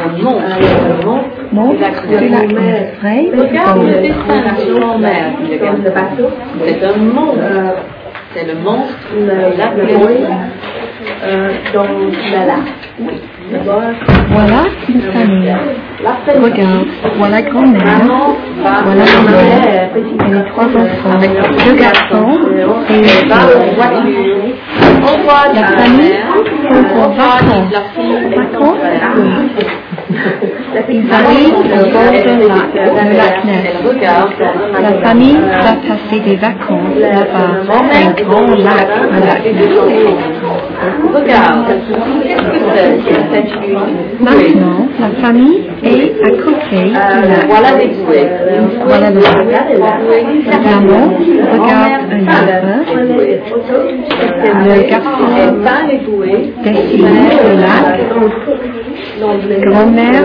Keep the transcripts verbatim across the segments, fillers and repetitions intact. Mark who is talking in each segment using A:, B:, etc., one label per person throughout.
A: un monstre.
B: Monstre du lac Ness. Vrai?
A: Regarde le dessin de la grand-mère, dit le garçon. C'est un monstre. C'est le monstre du lac Ness. Dans la lac.
B: Voilà une famille. Regarde, voilà grand-mère, voilà grand-mère et les trois enfants, deux garçons et une fille. La famille sont en vacances. Vacances? Oui. Ils arrivent au bord du lac, le lac Ness. La famille va passer des vacances là-bas, un grand lac, le lac Ness.
A: Regarde, qu'est-ce que c'est?
B: Maintenant, la famille est à côté du lac.
A: Voilà les bouées.
B: Voilà le lac. Maman regarde un livre. Le garçon dessine le lac. Grand-mère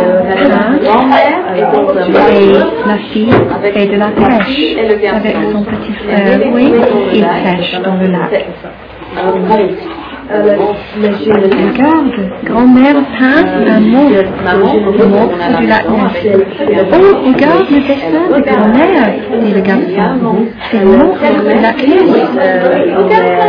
B: peint et la fille fait de la pêche avec son petit frère. Oui, il pêche dans le lac. Regarde, grand-mère peint un monstre, le monstre du lac Ness. Oh, regarde le dessin de grand-mère, dit le garçon. C'est le monstre du lac Ness.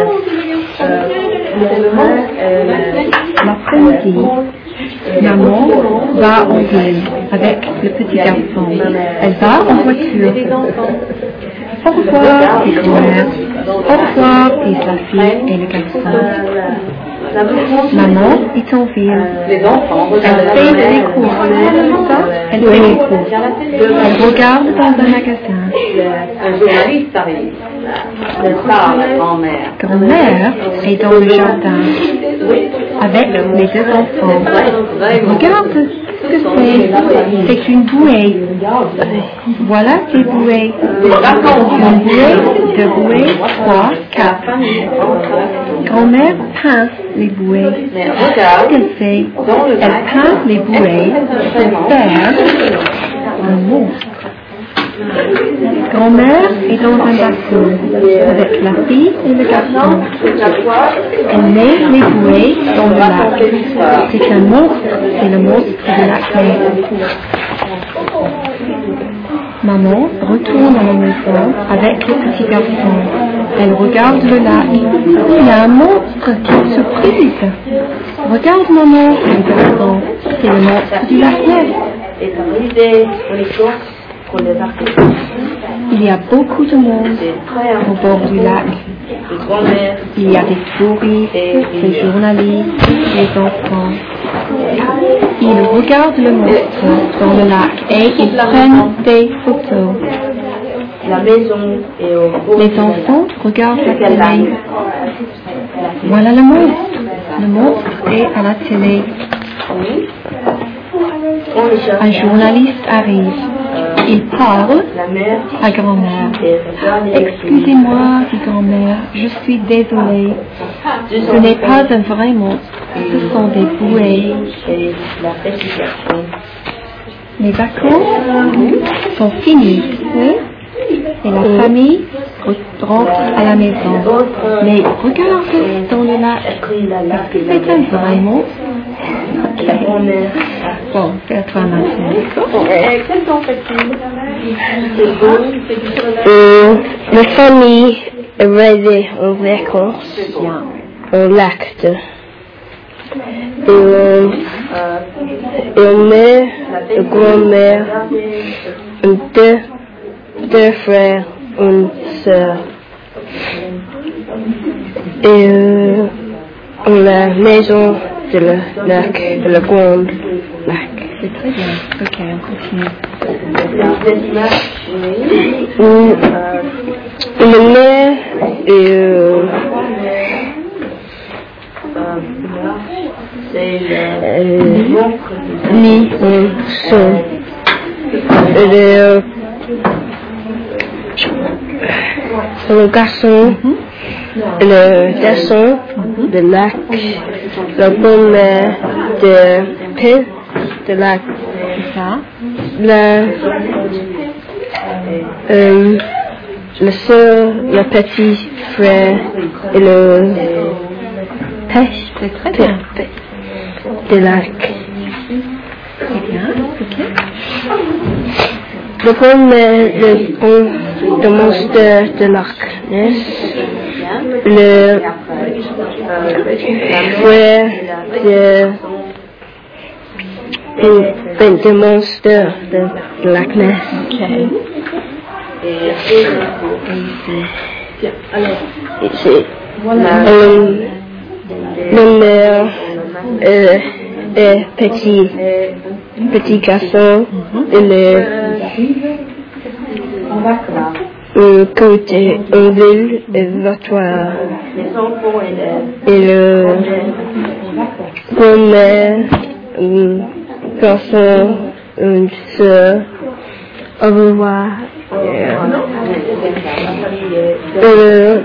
B: L'après-midi, maman va en ville avec le petit garçon. Elle va en voiture. Au revoir, dit grand-mère. Au revoir, disent la fille et le garçon. Maman est en ville. Elle fait les courses. Elle fait les courses. Elle regarde dans un magasin.
A: Un journaliste arrive. Grand-mère.
B: Grand-mère est dans le jardin avec les deux enfants. Regarde ce que c'est. C'est une bouée. Voilà ces bouées. Une bouée, deux bouées, trois, quatre. Grand-mère peint les bouées. Qu'est-ce qu'elle fait? Elle peint les bouées pour faire un monstre. Grand-mère est dans un bateau avec la fille et le garçon. Elle met les bouées dans le lac. C'est un monstre, c'est le monstre du lac Ness. Maman retourne à la maison avec le petit garçon. Elle regarde le lac. Il y a un monstre, quelle surprise! Regarde maman, le garçon, c'est le monstre du lac Ness. Il y a beaucoup de monde au bord du lac. Il y a des souris, des journalistes, des enfants. Ils regardent le monstre dans le lac et ils prennent des photos. Les enfants regardent la télé. Voilà le monstre. Le monstre est à la télé. Un journaliste arrive. Il parle à grand-mère. Excusez-moi, dit grand-mère, je suis désolée. Ce n'est pas un vrai monstre, ce sont des bouées. Les vacances sont finies, oui, et la famille rentre à la maison. Mais regarde dans le lac, est-ce que c'est un vrai monstre? Okay. Bon, c'est à toi maintenant.
A: Quel temps fait-il?
C: Euh, la famille est arrivée en vacances au lac de. Et on, et on met la grand-mère, deux, deux frères, une sœur. Et euh, la maison de le lac, de le grand lac.
B: C'est très bien. Ok, on continue.
C: Le maire et euh, euh, ni son le le garçon, le garçon de lac, le grand-mère de pain de lac.
B: C'est ça.
C: La, euh, le soeur, le petit frère et le pêche
B: C'est très bien.
C: de lac.
B: Très bien, ok.
C: Le grand-mère, le pont de monstre de Loch Ness, le frère de, de, de monstre de, de Loch Ness.
B: Ok.
C: Et c'est euh, le mère euh, est petit, petit garçon, et le euh, côté en ville et voiture. Et le grand-mère, euh, garçon, une soeur, au revoir. Euh,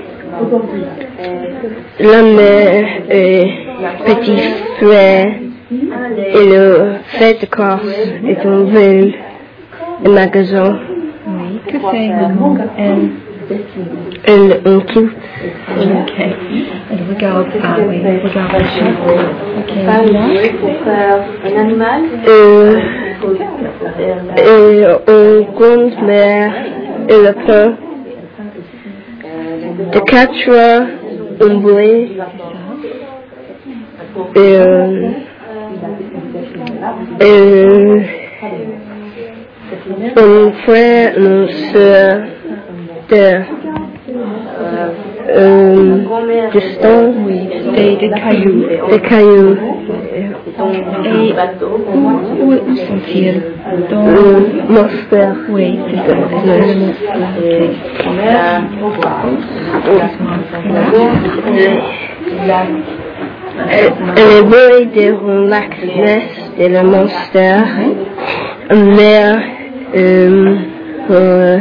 C: la mère et petit frère et le fait de Corse est une ville et magasin.
B: Oui, que fait maman? Elle.
C: Elle en quitte.
B: Ok. Elle regarde, ah oui, elle regarde la chambre. Ok, là.
A: Un animal.
C: Euh, et une grand-mère et le pain. De quatre un blé. Et, euh, et un frère, une soeur de euh, distant,
B: Oui, des, des cailloux.
C: des cailloux.
B: Et où, où sont-ils? Dans...
C: Euh, monster.
B: Oui, c'est ça. C'est le
C: Le bruit de Lac Ness et le monster. Mère, euh, euh,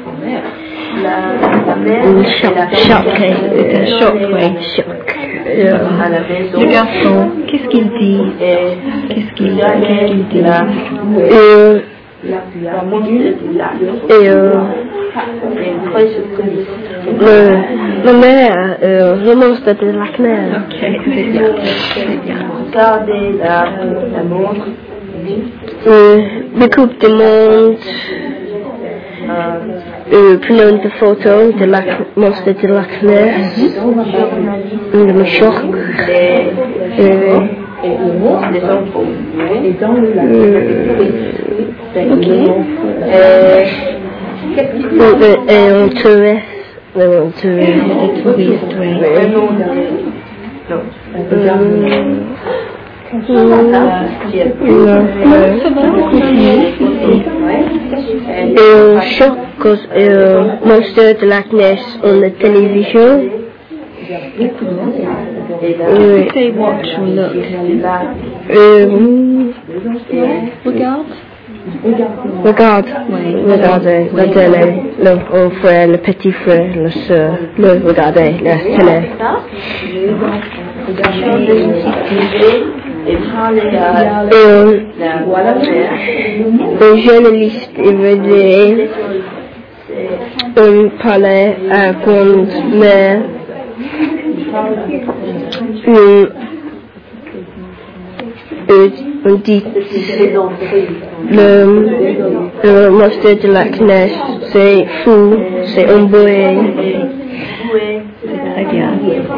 C: un choc, choc,
B: c'est un choc, oui.
C: choc.
B: Le garçon, qu'est-ce qu'il dit? Qu'est-ce qu'il qu'est-ce qu'il dit?
C: Euh, et euh, le, la mère, euh, le monstre de Lac Ness.
B: Ok, c'est bien, c'est bien.
C: Euh, la Coupe du Monde, euh, prenons des photos de la monstre de Lac Ness, de me choc, euh,
B: Ok.
C: et on tuait, on tuait,
B: Des touristes, oui.
C: Non,
B: Ça va, continuez.
C: et on choque cause euh, monstre de Lac Ness on la télévision. Oui.
B: Say watch or look.
C: Euh,
B: Regarde.
C: regarde,
B: Oui.
C: regardez la télé, le grand frère, le petit frère, le soeur, le regardez la télé. Et euh, un journaliste est venu un palais à grand-mère, une, on dit le, le monstre de Lac Ness, c'est fou, c'est un bruit.
B: Très bien.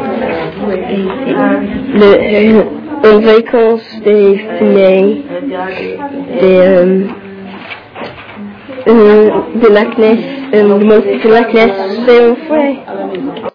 C: Le, en vacances des fenêtres, des, euh, euh, de Lac Ness, euh, le monstre de Lac Ness, c'est un frère.